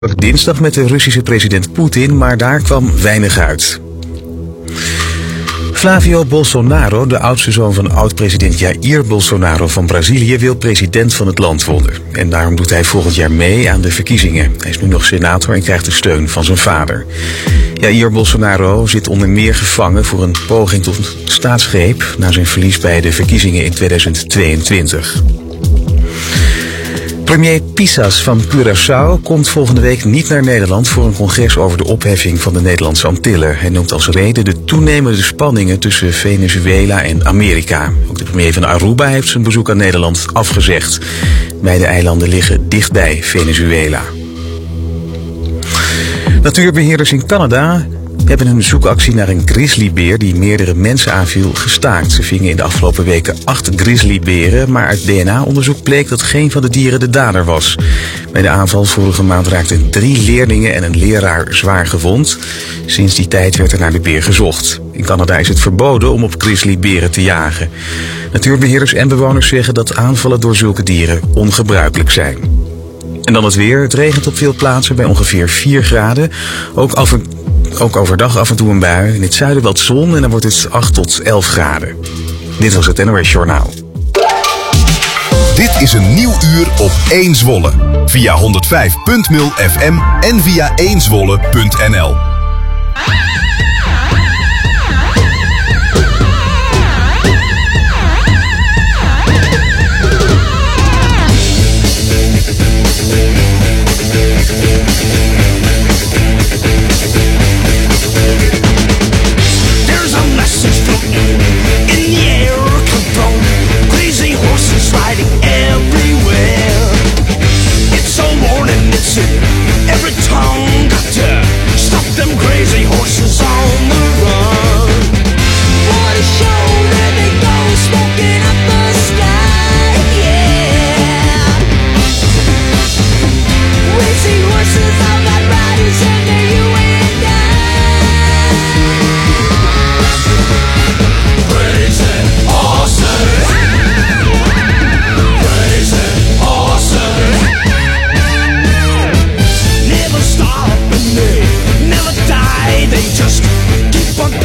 Dinsdag met de Russische president Poetin, maar daar kwam weinig uit. Flavio Bolsonaro, de oudste zoon van oud-president Jair Bolsonaro van Brazilië, wil president van het land worden. En daarom doet hij volgend jaar mee aan de verkiezingen. Hij is nu nog senator en krijgt de steun van zijn vader. Jair Bolsonaro zit onder meer gevangen voor een poging tot staatsgreep na zijn verlies bij de verkiezingen in 2022. Premier Pisas van Curaçao komt volgende week niet naar Nederland voor een congres over de opheffing van de Nederlandse Antillen. Hij noemt als reden de toenemende spanningen tussen Venezuela en Amerika. Ook de premier van Aruba heeft zijn bezoek aan Nederland afgezegd. Beide eilanden liggen dichtbij Venezuela. Natuurbeheerders in Canada hebben een zoekactie naar een grizzlybeer die meerdere mensen aanviel gestaakt. Ze vingen in de afgelopen weken 8 grizzlyberen, maar uit DNA-onderzoek bleek dat geen van de dieren de dader was. Bij de aanval vorige maand raakten 3 leerlingen en een leraar zwaar gewond. Sinds die tijd werd er naar de beer gezocht. In Canada is het verboden om op grizzlyberen te jagen. Natuurbeheerders en bewoners zeggen dat aanvallen door zulke dieren ongebruikelijk zijn. En dan het weer. Het regent op veel plaatsen bij ongeveer 4 graden. Ook overdag af en toe een bui. In het zuiden wat zon en dan wordt het 8 tot 11 graden. Dit was het NOS Journaal. Dit is een nieuw uur op 1 Zwolle. Via 105.0 FM en via 1zwolle.nl. Every tongue got to stop them crazy horses on the run. What a show, there they go, smoking up the sky, yeah. Racing horses, all got riders under you and I. Crazy horses, crazy horses. Never stop and they never die. They just keep on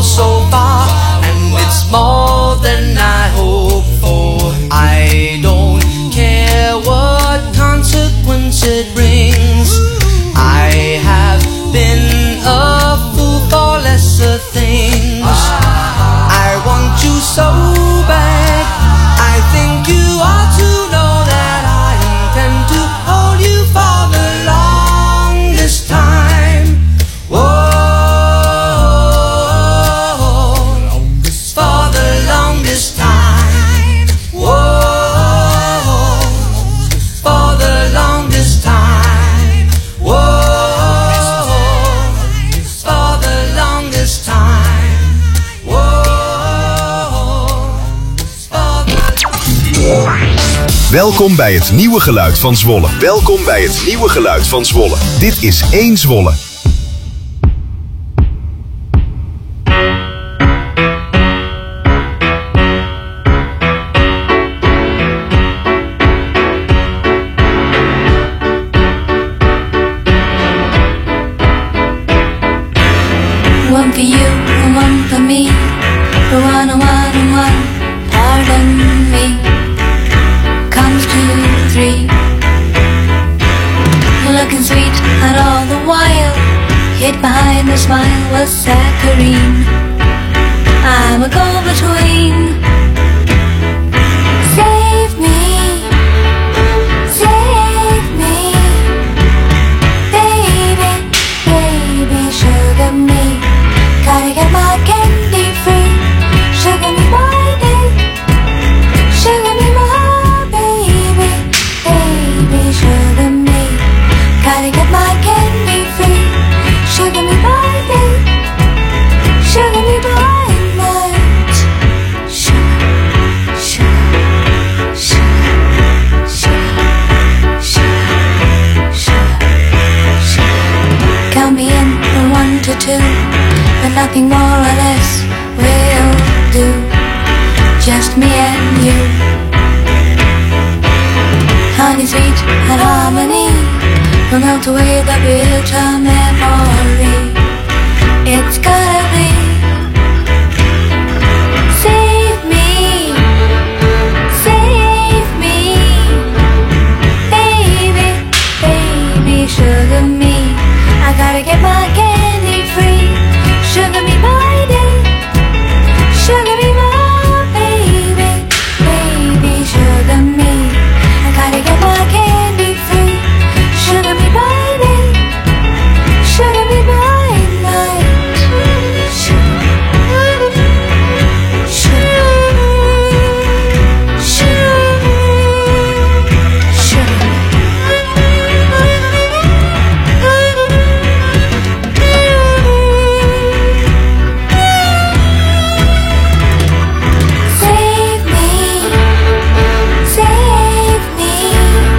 so far, and it's more than I hoped for. I don't care what consequence it brings. I have been a fool for lesser things. I want you so bad. I think you ought to know that I intend to hold you for the longest time. Whoa, for the longest time. Whoa, for the longest time. Whoa, for the longest time. Welkom bij het nieuwe geluid van Zwolle. Welkom bij het nieuwe geluid van Zwolle. Dit is 1 Zwolle. One for you and one for me. For one and one and one. Pardon me. Comes to 3. Looking sweet and all the while, hid behind the smile was saccharine. I'm a go-between. Save me, save me, baby, baby, sugar me. Gotta get my candy free. Sugar me, baby, sugar me, my baby, baby, sugar me. Gotta get my candy free. Sugar me, baby, sugar me, by night. Sugar, sugar, sugar, sugar, sugar, sugar, sugar. Count me in from 1 to 2. But nothing more or less will do. Just me and you. Honey, sweet and harmony will melt away the bitter memory. It's gotta be. Save me, save me, baby, baby, sugar me. I gotta get my candy free. Sugar me, my day. Sugar me, my baby. Baby, sugar me. I gotta get my candy free. Sugar me, my day. Sugar me, my night. Sugar, sugar, sugar, sugar. Save me, save me,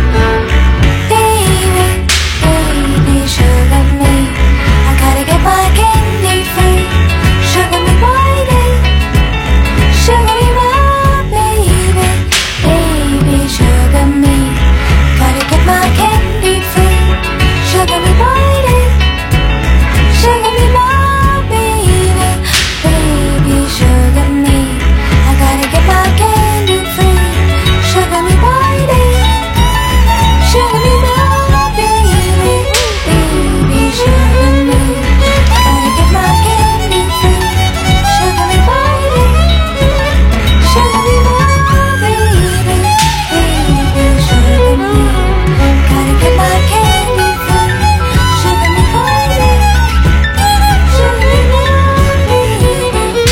baby, baby, sugar me. I gotta get my candy free. Sugar me, baby, sugar me, my baby, baby, sugar me. Gotta get my candy free. Sugar me, baby, sugar me, my baby, baby, sugar me. I gotta get my candy free. Sugar me, baby, sugar me, my baby, baby, sugar me. Gotta get my candy free. Sugar me, baby, sugar me, my baby, baby, sugar me. Gotta get my candy free. Sugar me, baby, sugar me, my baby,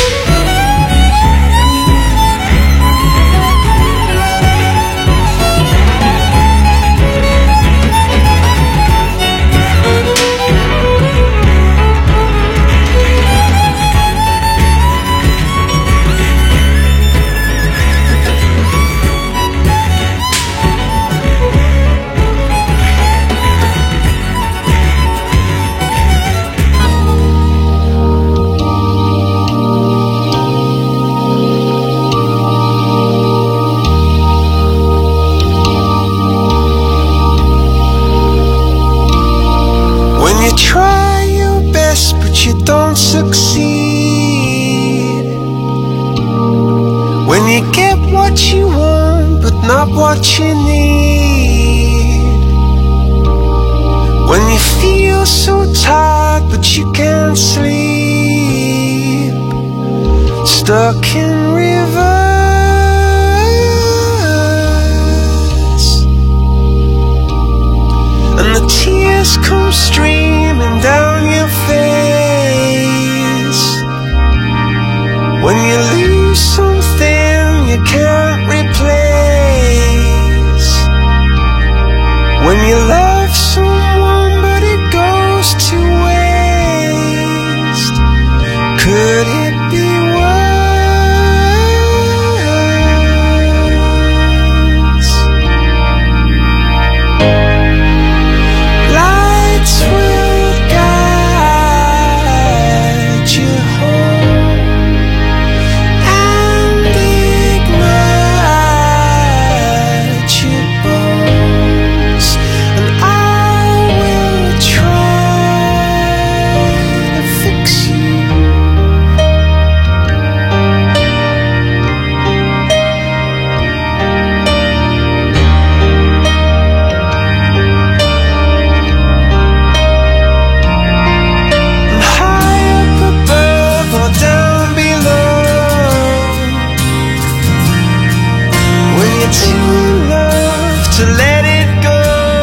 When you try your best but you don't succeed, up what you need. When you feel so tired but you can't sleep, stuck in reverse, and the tears come streaming down your face. When you lose something you can't replace, when you love someone but it goes to waste, could it be worse? Lights will guide you home and ignite your bones, and I will try to fix you. And high up above or down below, when you're too in love to let it go.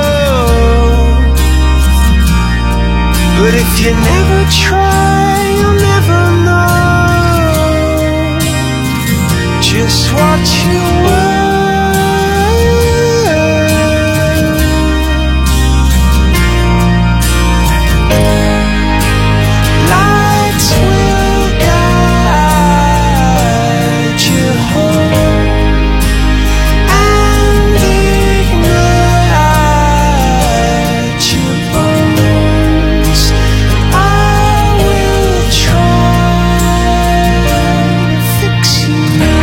But if you never try, you'll never know just what you were. Lights will guide you home and ignite your bones. I will try to fix you.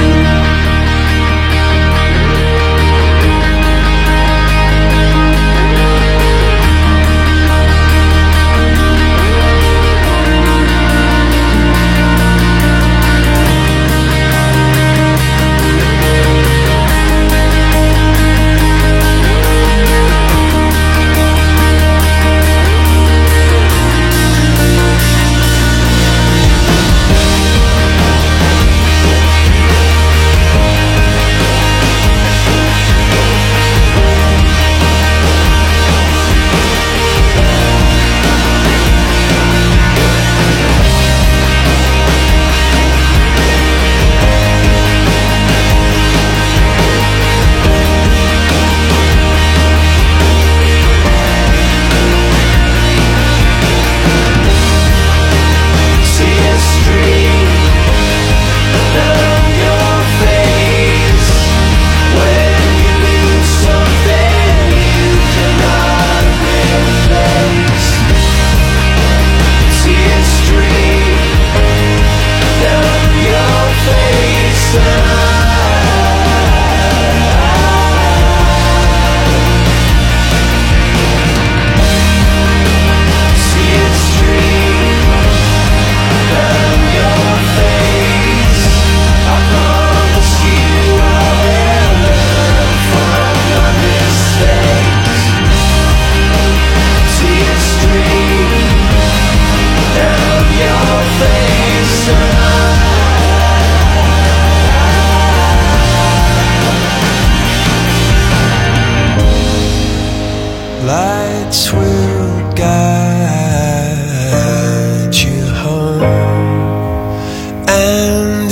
See a stream down your face when you lose something you cannot replace. See a stream down your face. See a stream down your face. I promise you I will learn from your mistakes. See a stream down your face. Lights will guide you home and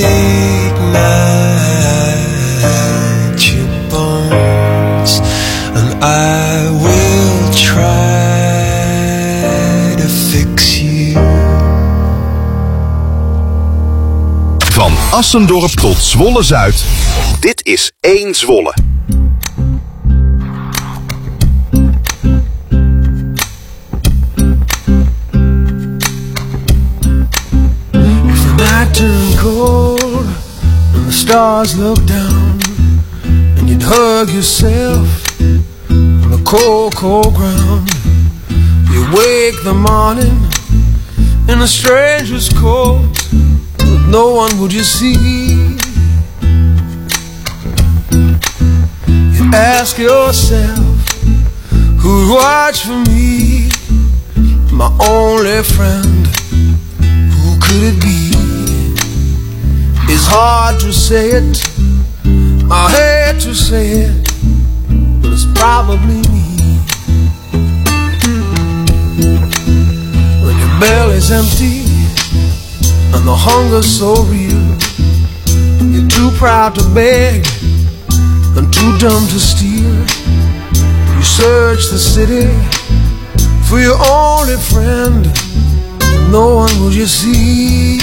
ignite your bones, and I will try to fix you. Van Assendorp tot Zwolle-Zuid. Dit is 1 Zwolle. If the night turned cold and the stars looked down, and you'd hug yourself on the cold, cold ground, you wake the morning in a stranger's coat, with no one would you see. You Ask yourself, who'd watch for me? My only friend, who could it be? It's hard to say it, I hate to say it, but it's probably me. When your belly's empty and the hunger's so real, you're too proud to beg and too dumb to steal. You search the city for your only friend, but no one will you see.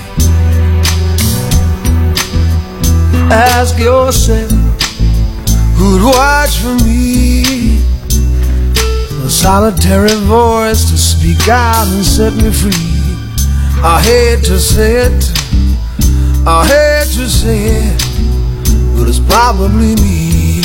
Ask yourself, who'd watch for me? A solitary voice to speak out and set me free. I hate to say it, I hate to say it, but it's probably me.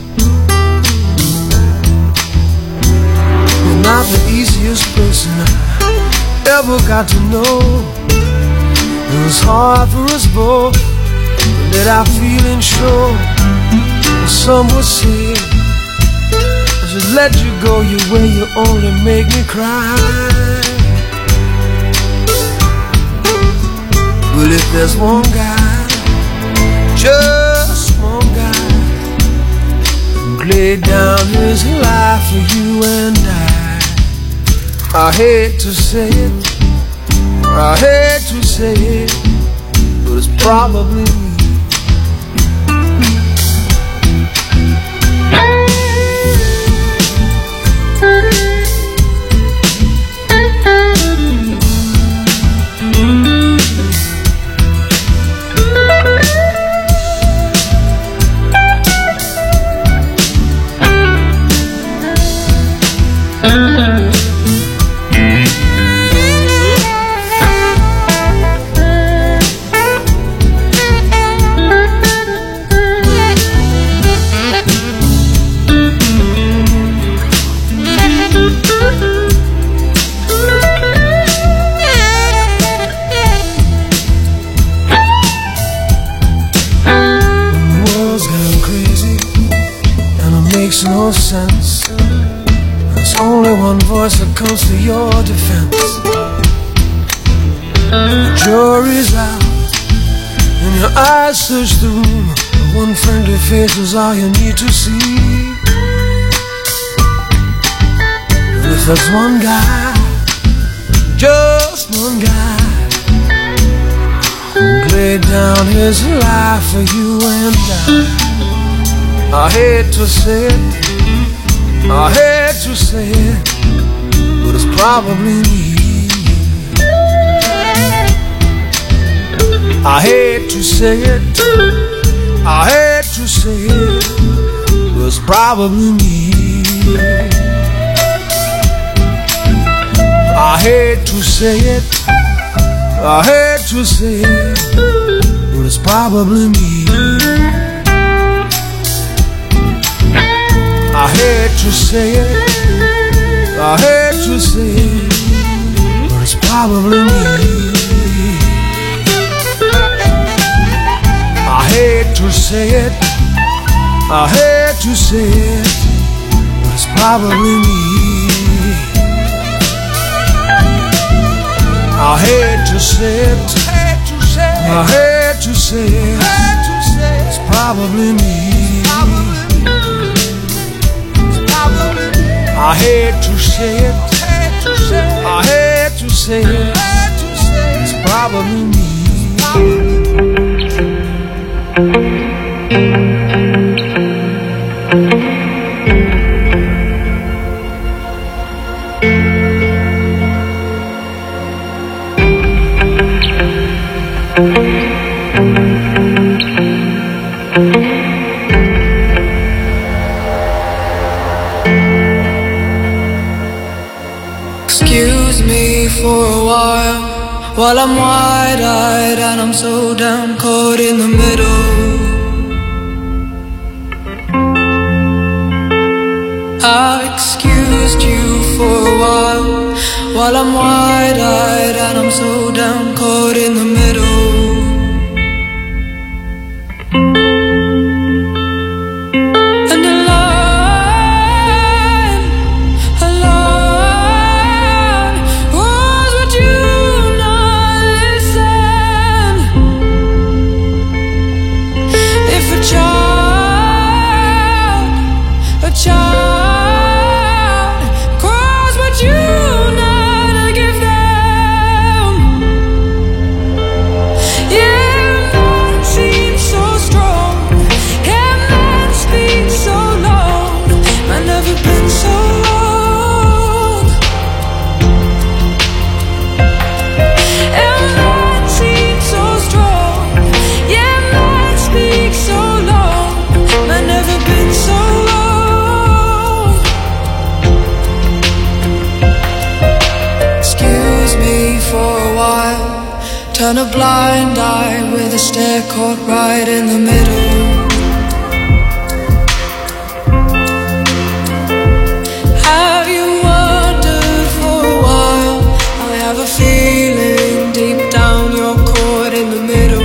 You're not the easiest person I ever got to know. It was hard for us both, but let our feelings show. Some would say I should let you go your way, you only make me cry. But if there's one guy, just one guy, who laid down his life for you and I hate to say it, I hate to say it, but it's probably me. No sense. There's only one voice that comes to your defense. The jury's out and your eyes search the room. One friendly face is all you need to see. And if there's one guy, just one guy, who laid down his life for you and I hate to say it, I hate to say it, but it's probably me. I hate to say it, I hate to say it, but it's probably me. I hate to say it, I hate to say it, but it's probably me. I hate to say it, I hate to say it, but it's probably me. I hate to say it, I hate to say it, but it's probably me. I hate to say it, I hate to say it, it's probably me. I hate to say it, I hate to say it, it's probably me. For a while I'm wide-eyed and I'm so damn caught in the middle. I excused you for a while I'm wide-eyed and I'm so damn caught in the middle. And turn a blind eye with a stare caught right in the middle. Have you wondered for a while? I have a feeling deep down you're caught in the middle.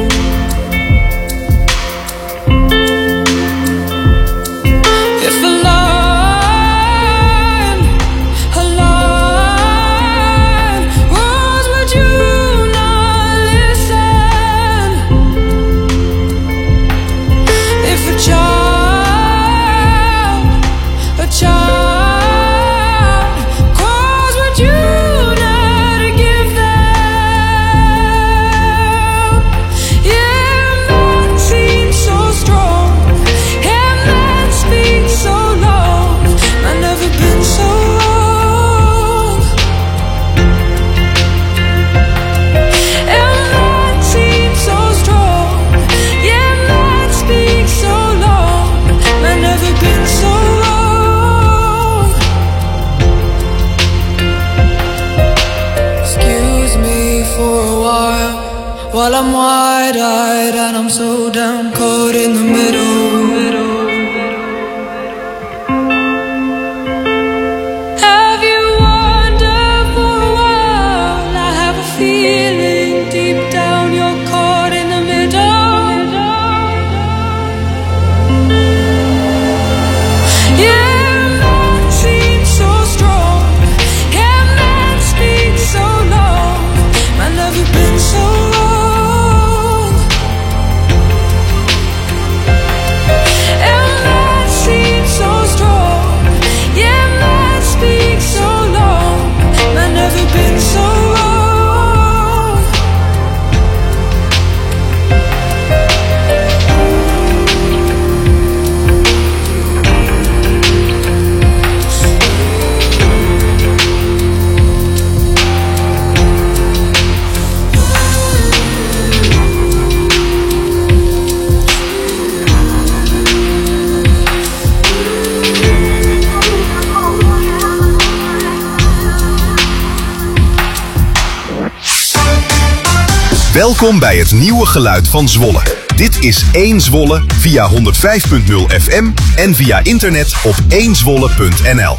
If a line was, would you not listen? If a child calls, would you not give them? Yeah, man seems so strong. Yeah, man speaks so long. I've never been so wrong. Yeah, man seems so strong. Yeah, man speaks so long. I've never been so wrong. Excuse me for a while I'm wide-eyed and I'm so down caught in the middle. Have you wondered for a while? I have a feeling deep down you're caught in the middle. Yeah, man seems so strong. Yeah, man speaks so long. I've never been so wrong. Yeah, man seems so strong. Yeah, man speaks so long. I've never been so wrong. Welkom bij het nieuwe geluid van Zwolle. Dit is 1 Zwolle via 105.0 FM en via internet op 1zwolle.nl.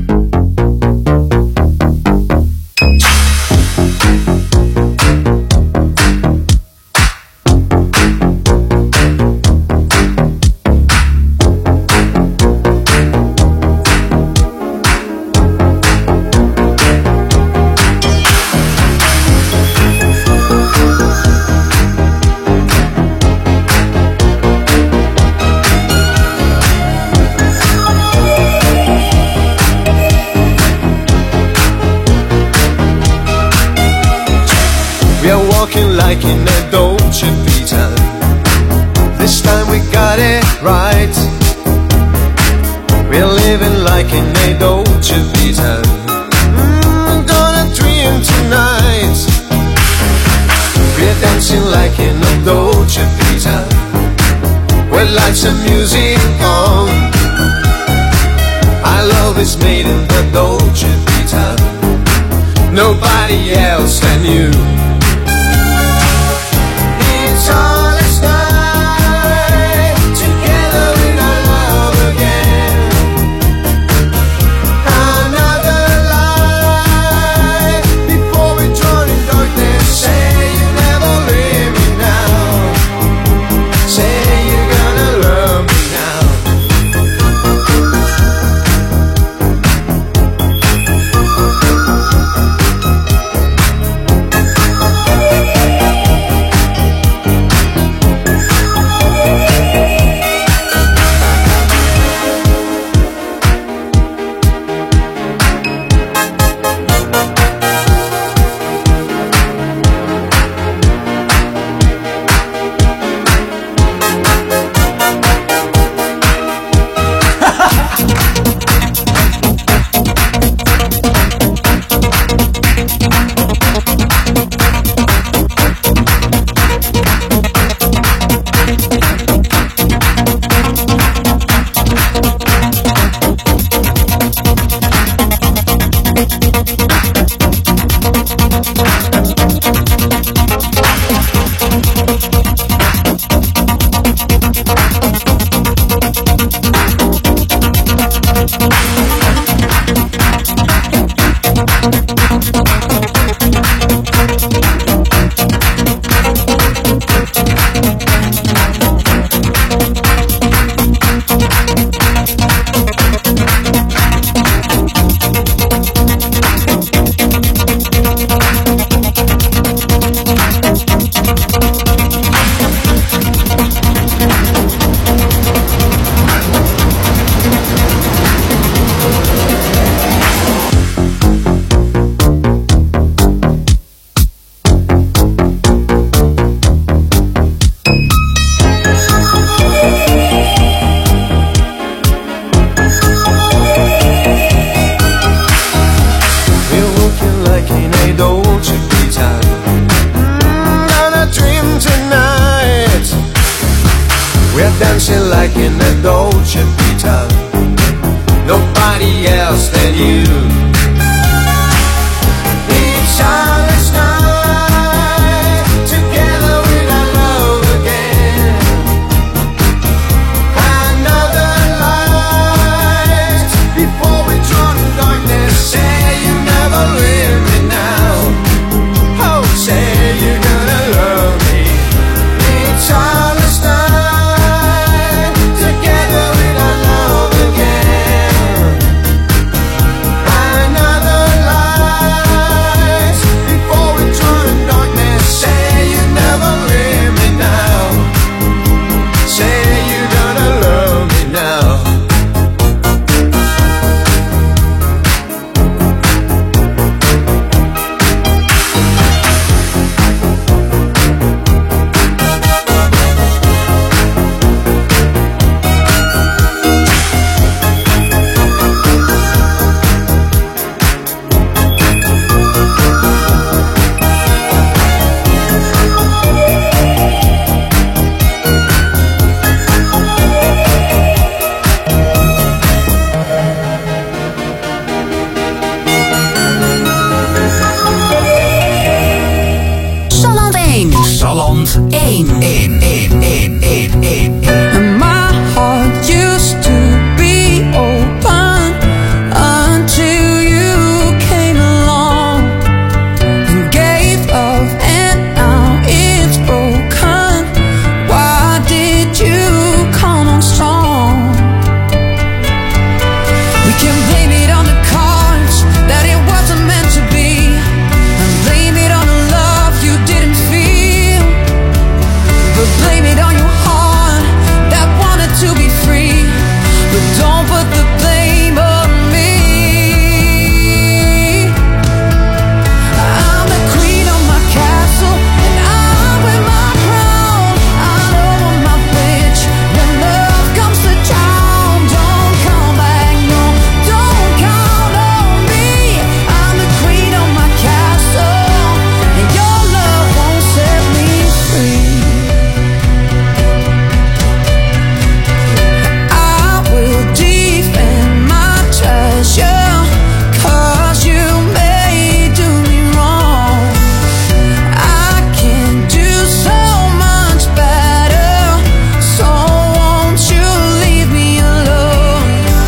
Like in a Dolce Vita, this time we got it right. We're living like in a Dolce Vita. Gonna dream tonight. We're dancing like in a Dolce Vita, with lights and music on. Our love is made in the Dolce Vita, nobody else than you. Let's die together in our love again. Another life before we drown in darkness. Say you never leave me now. Say you're gonna love me now. making the Dolce Vita. Nobody else than you. Each Charlotte's night, together with our love again. Another light before we drown in darkness. Say you never leave me now. Oh, say you're gonna love me. Each Charlotte's night, together with our love again. Another light before we drown in darkness. Say you never leave me now. Say you're gonna love me now. Salland 1. Salland 1. My heart used to be open until you came along and gave love, and now it's broken. Why did you come on strong? We can blame it on the cards that it wasn't meant to be, and blame it on the love you didn't feel, but blame it on your heart that wanted to be free. But don't put the blame on me. I'm the queen of my castle, and I'm with my crown. I know I'm my bitch. When love comes to town, don't come back, no, don't count on me. I'm the queen of my castle, and your love won't set me free. I will defend my treasure, 'cause you may do me wrong. I can do so much better, so won't you leave me alone?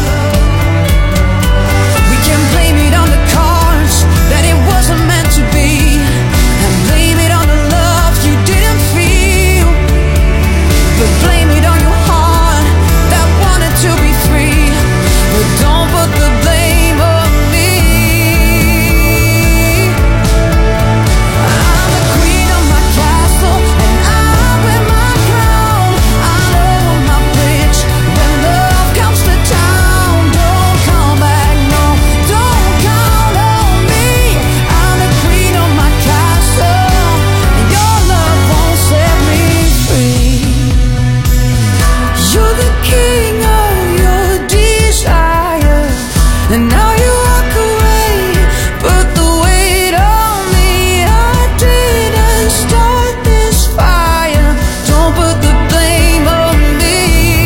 We can blame it on the cards that it wasn't meant to be, and blame it on the love you didn't feel, but blame it on your heart that wanted to be free. But don't put the blame on me. I'm the queen of my castle, and I'm with my crown. I know I'm my bitch. When love comes to town, don't come back, no, don't count on me. I'm the queen of my castle, and your love won't set me free. You're the king of your desire, and now you walk away, put the weight on me. I didn't start this fire, don't put the blame on me.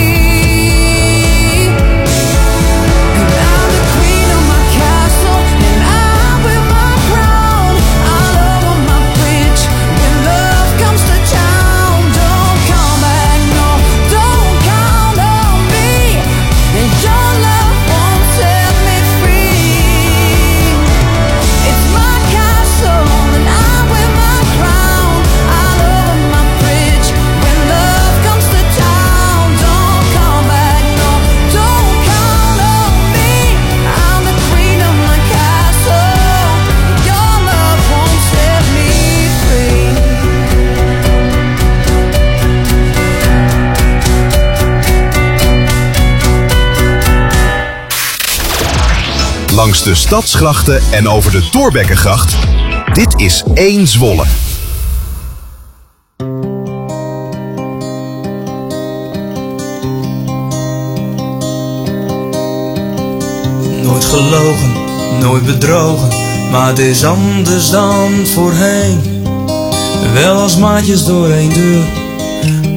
And I'm the queen of my castle, and I'm with my crown. I love on my bitch. When love comes to town, don't come back, no, don't count on me. And your love won't set me free. It's my castle, and I'm with my crown. I love on my bitch. When love comes to town, don't come back, no, don't count on me. I'm the queen of my castle. Your love won't set me free. Langs de stadsgrachten en over de Thorbeckegracht. Dit is 1 Zwolle. Nooit gelogen, nooit bedrogen, maar het is anders dan voorheen. Wel als maatjes door één deur,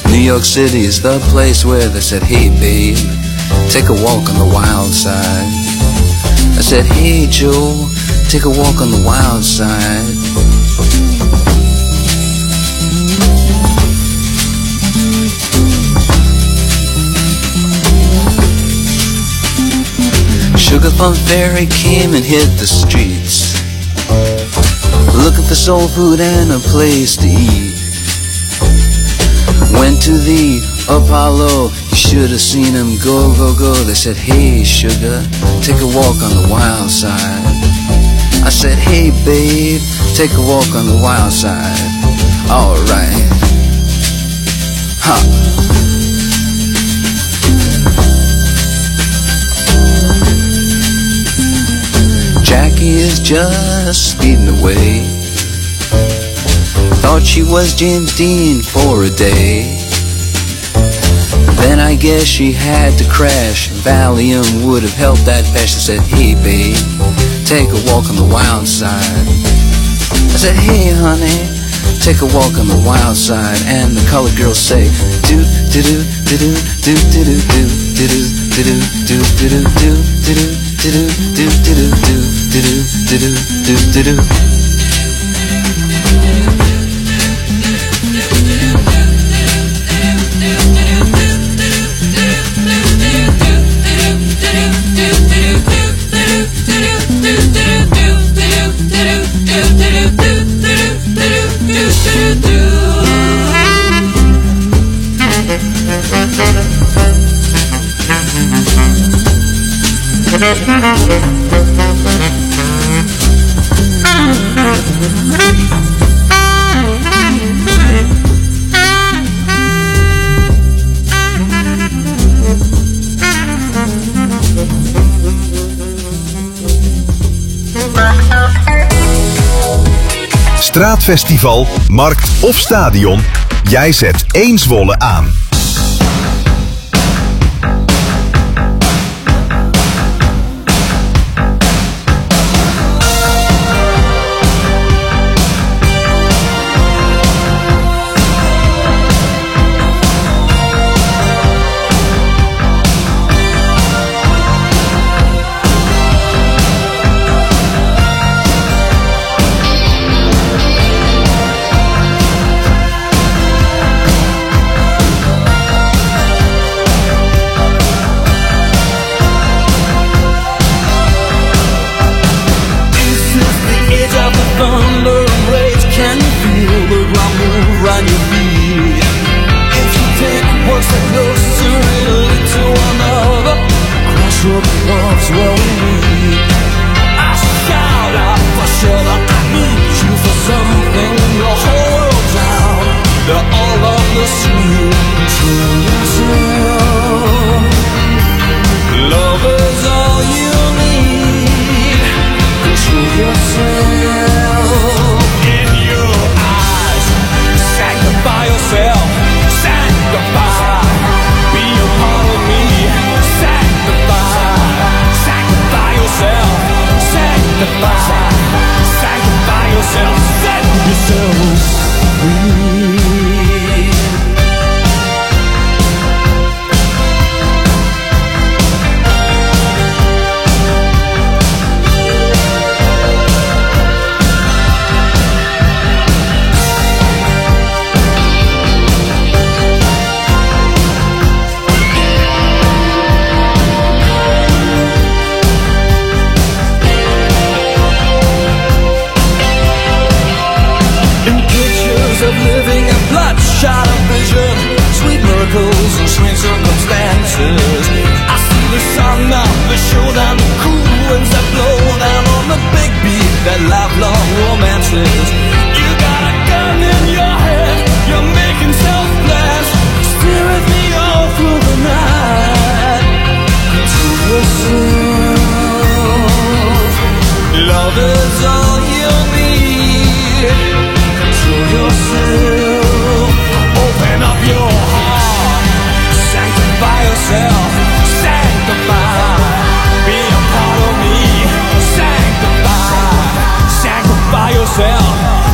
New York City is the place where they said, hey babe, take a walk on the wild side. I said, hey Joe, take a walk on the wild side. Sugar Plum Fairy came and hit the streets, looking for soul food and a place to eat. Went to the Apollo, you should have seen him go, go, go. They said, hey sugar, take a walk on the wild side. I said, hey babe, take a walk on the wild side. Alright. Ha. Jackie is just speeding away. Thought she was James Dean for a day. Then I guess she had to crash. Valium would have helped that patch. I said, hey babe, take a walk on the wild side. I said, hey honey, take a walk on the wild side. And the colored girls say, do do do do do do do do do do do do do do do do. Straatfestival, markt of stadion, jij zet 1 Zwolle aan. Yourself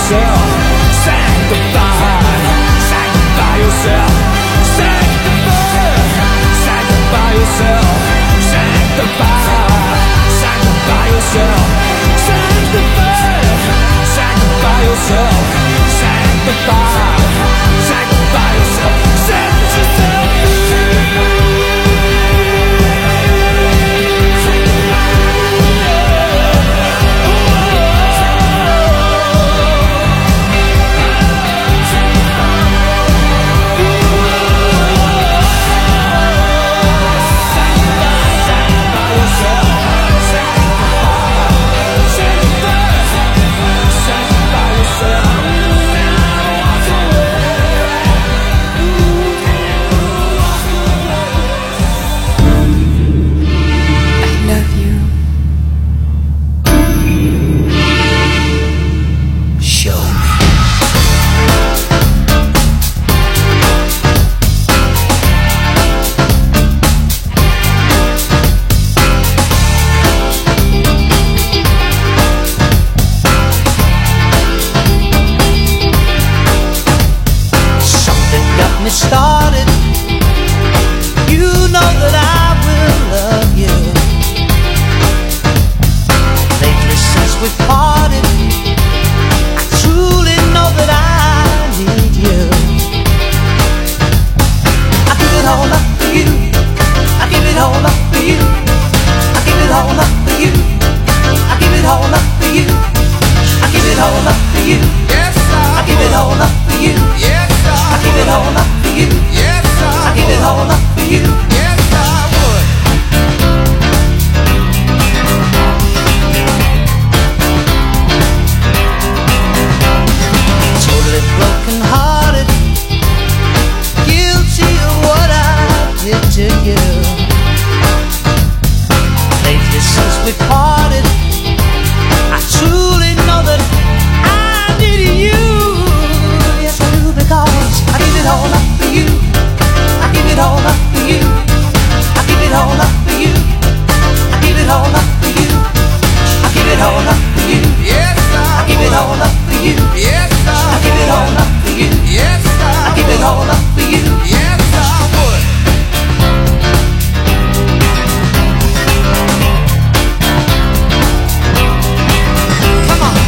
yourself. Sanctify yourself. Sanctify yourself. Sanctify yourself. Sanctify yourself. Sanctify yourself. Set yourself started. You know that I will love you. Lately since we parted, I truly know that I need you. I give it all up for you. I give it all up for you. I give it all up for you. I give it all up for you. I give it all up for you. Yes, I give it all up for you. Yes, I give it all up for you. Yes, I give it all up for you. Yes, I would. Totally broken hearted, guilty of what I did to you. Lately since we parted, I truly know that I need you. Yes, I do, because I give it all up for you. I give it all up for you. I give it all up for you. I give it all up for you. I give it all up for you. Yes, I give it all up for you. Yes, I give it all up for you. Yes, I give it all up for you. Yes, I would. Come on.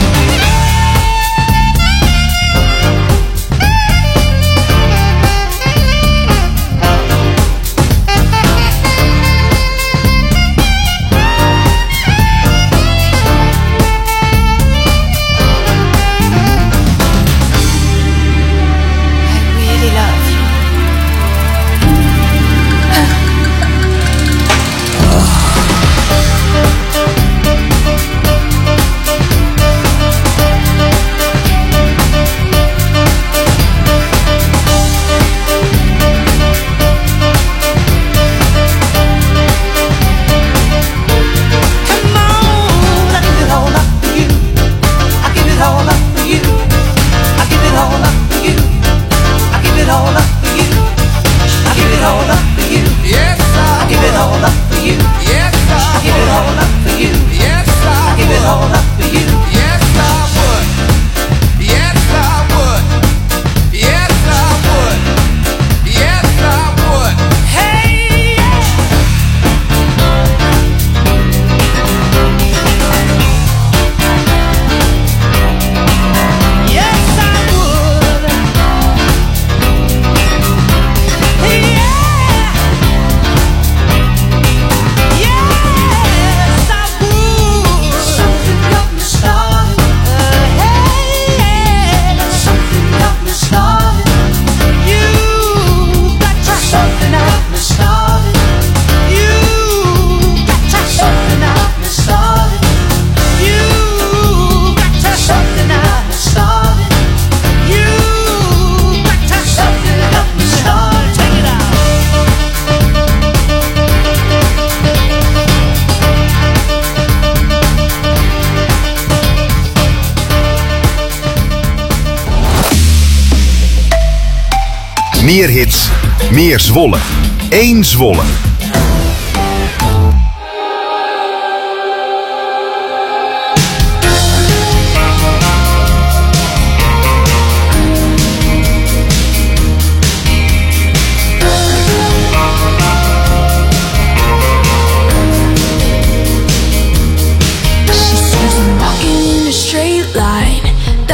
Meer hits, meer Zwolle. Eén Zwolle.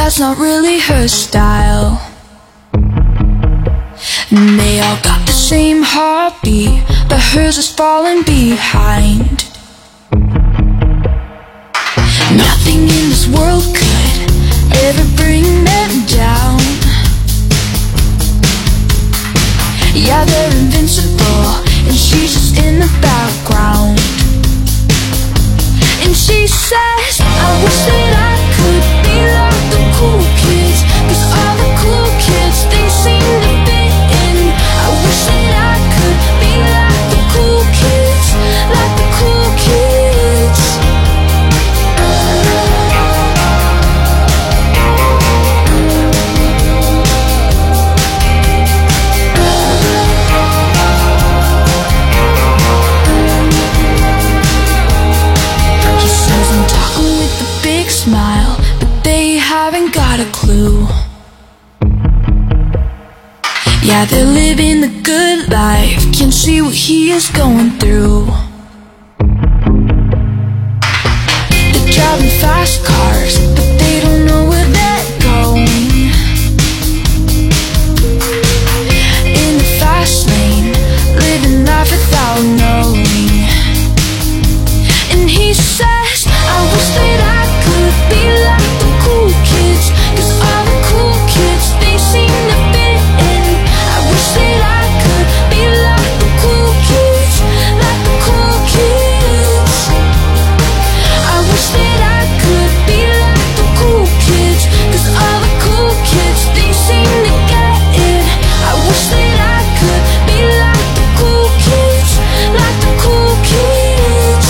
that's not really her style. And they all got the same heartbeat, but hers is falling behind. Nothing in this world could ever bring them down. Yeah, they're invincible, and she's just in the background. And she says, I wish that I could be like the cool kids, 'cause all the cool kids, they seem to fit in. I wish that I could be like the cool kids, like the cool kids. Smile, but they haven't got a clue. Yeah, they're living the good life, can't see what he is going through. They're driving fast cars, but they don't know where they're going. In the fast lane, living life without knowing. And he says, I wish that I could be like the cool kids, 'cause all the cool kids, they seem to fit in. I wish that I could be like the cool kids, like the cool kids. I wish that I could be like the cool kids, 'cause all the cool kids, they seem to get it. I wish that I could be like the cool kids, like the cool kids.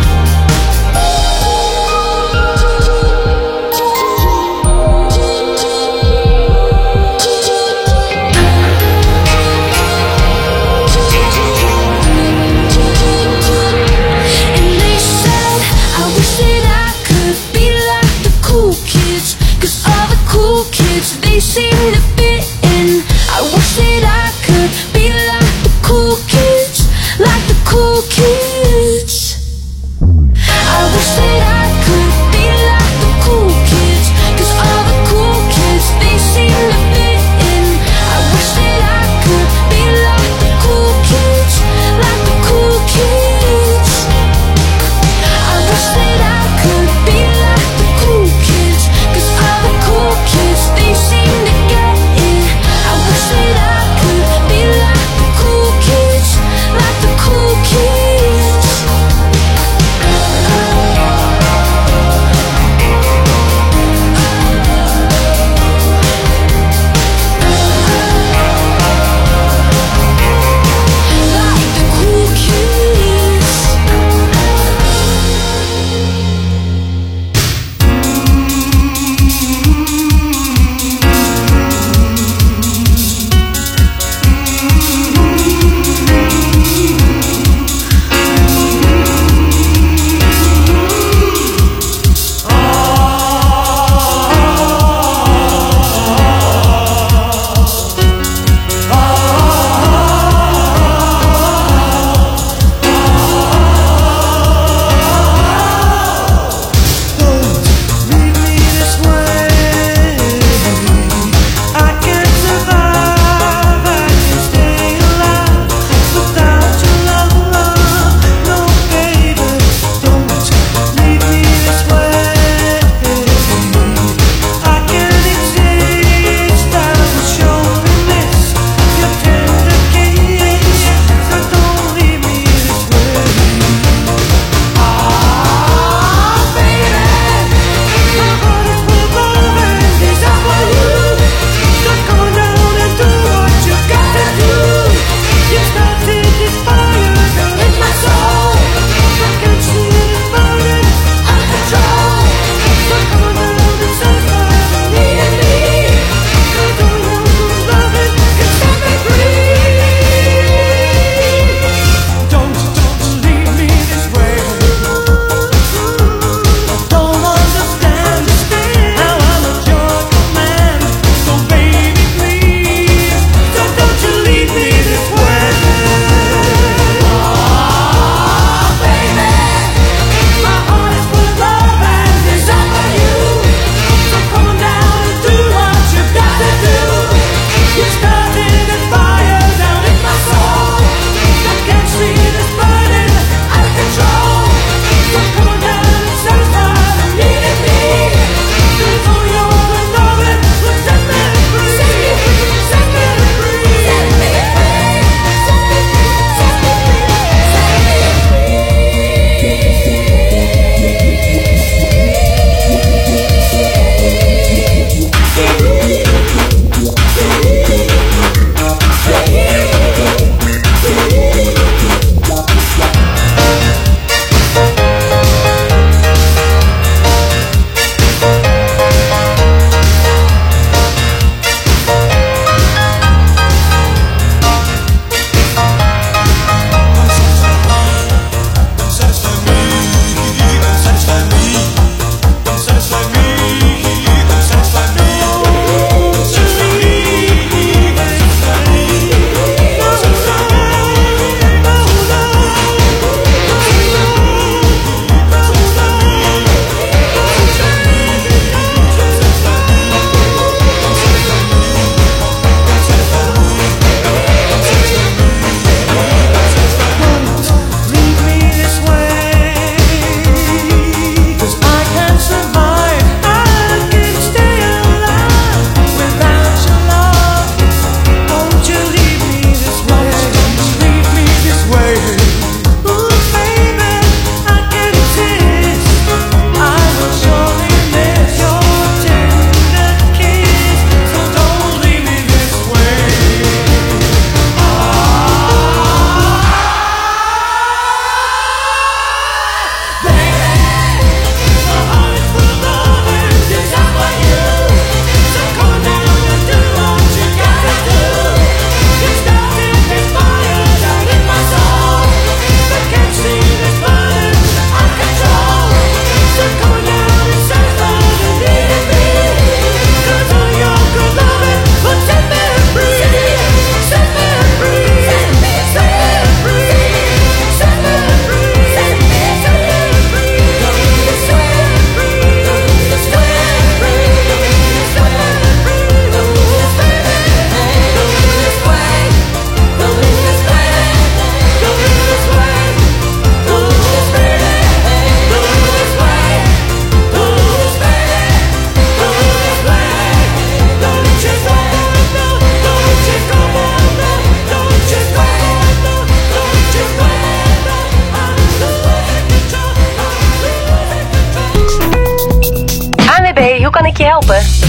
They seem to fit in. I wish that I could be like the cool kids, like the cool kids. I wish that I could be like the cool kids, 'cause all the cool kids, they seem to fit in. I wish that I could be like the cool kids, like the cool kids. I wish that I could be like the cool kids, 'cause all the cool kids, they seem to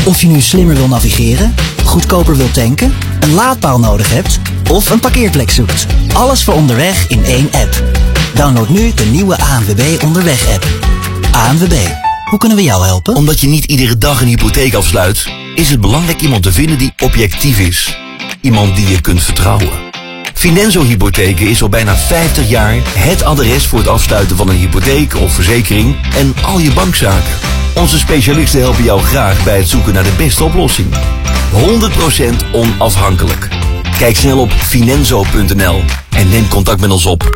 Of je nu slimmer wil navigeren, goedkoper wil tanken, een laadpaal nodig hebt of een parkeerplek zoekt. Alles voor onderweg in één app. Download nu de nieuwe ANWB Onderweg-app. ANWB, hoe kunnen we jou helpen? Omdat je niet iedere dag een hypotheek afsluit, is het belangrijk iemand te vinden die objectief is. Iemand die je kunt vertrouwen. Finanzo Hypotheken is al bijna 50 jaar het adres voor het afsluiten van een hypotheek of verzekering en al je bankzaken. Onze specialisten helpen jou graag bij het zoeken naar de beste oplossing. 100% onafhankelijk. Kijk snel op finanzo.nl en neem contact met ons op.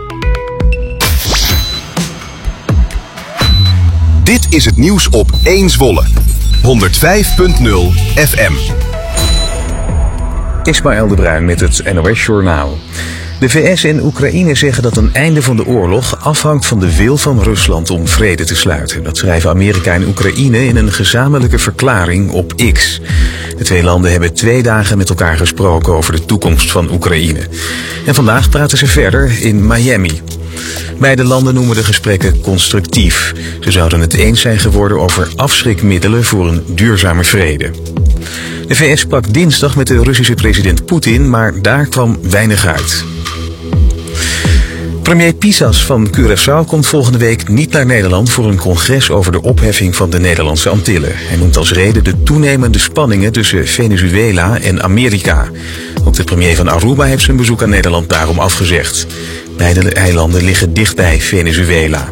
Dit is het nieuws op 1 Zwolle. 105.0 FM. Ismaël de Bruin met het NOS-journaal. De VS en Oekraïne zeggen dat een einde van de oorlog afhangt van de wil van Rusland om vrede te sluiten. Dat schrijven Amerika en Oekraïne in een gezamenlijke verklaring op X. De twee landen hebben 2 dagen met elkaar gesproken over de toekomst van Oekraïne. En vandaag praten ze verder in Miami. Beide landen noemen de gesprekken constructief. Ze zouden het eens zijn geworden over afschrikmiddelen voor een duurzame vrede. De VS sprak dinsdag met de Russische president Poetin, maar daar kwam weinig uit. Premier Pisas van Curaçao komt volgende week niet naar Nederland voor een congres over de opheffing van de Nederlandse Antillen. Hij noemt als reden de toenemende spanningen tussen Venezuela en Amerika. Ook de premier van Aruba heeft zijn bezoek aan Nederland daarom afgezegd. Beide eilanden liggen dichtbij Venezuela.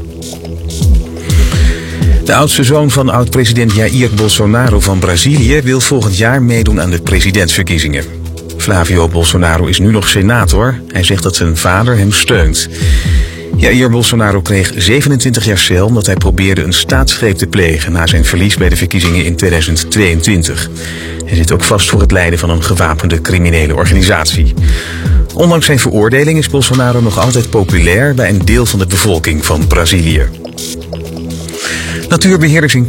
De oudste zoon van oud-president Jair Bolsonaro van Brazilië wil volgend jaar meedoen aan de presidentsverkiezingen. Flavio Bolsonaro is nu nog senator. Hij zegt dat zijn vader hem steunt. Jair Bolsonaro kreeg 27 jaar cel omdat hij probeerde een staatsgreep te plegen na zijn verlies bij de verkiezingen in 2022. Hij zit ook vast voor het leiden van een gewapende criminele organisatie. Ondanks zijn veroordeling is Bolsonaro nog altijd populair bij een deel van de bevolking van Brazilië. Natuurbeheerders in